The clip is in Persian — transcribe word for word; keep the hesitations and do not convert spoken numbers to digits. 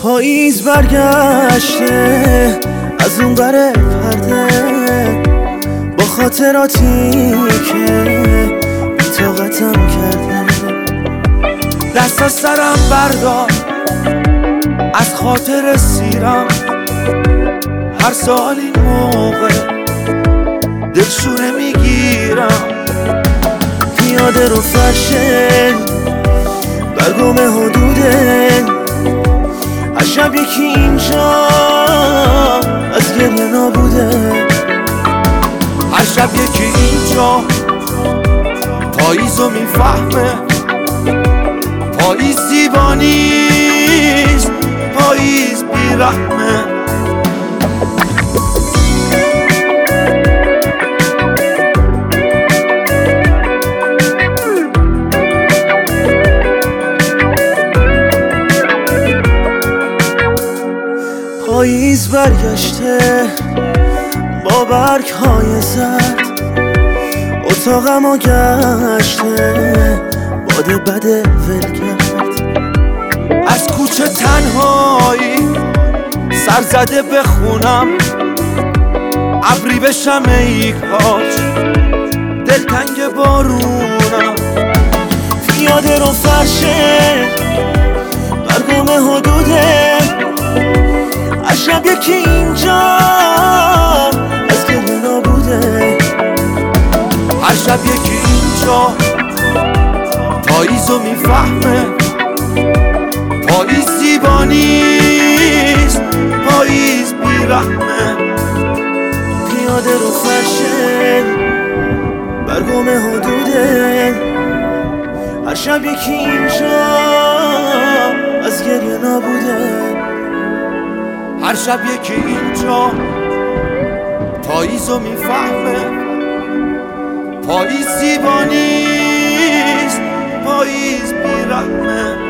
پاییز برگشته از اون بره پرده، با خاطراتی که بی‌طاقتم کرده. دست از سرم بردار از خاطر سیرم، هر سال این موقع دلشوره میگیرم. پیاده رو فرشه برگم حدوده، هر شب یکی اینجا از گریه نابوده. هر شب یکی اینجا پاییزو میفهمه، پاییز زیبانیست، پاییز بیرحمه. پاییز برگشته با برگ های زرد، اتاقمو گشته باد بده ول کرد. از کوچه تنهایی سر زده بخونم، ابری بشم ای کاش دلتنگ بارونم. پیاده رو فرشه برگم حدوده، هر شب یکی اینجا از گریه نابوده. هر شب یکی اینجا پاییزو میفهمه، پاییز زیبانیست، پاییز بیرحمه. پیاده رو فرشه برگم حدوده، هر شب یکی اینجا از گریه نابوده. هر شب یکی اینجا پاییزو میفهمه، پاییز زیبانیست، پاییز بیرحمه.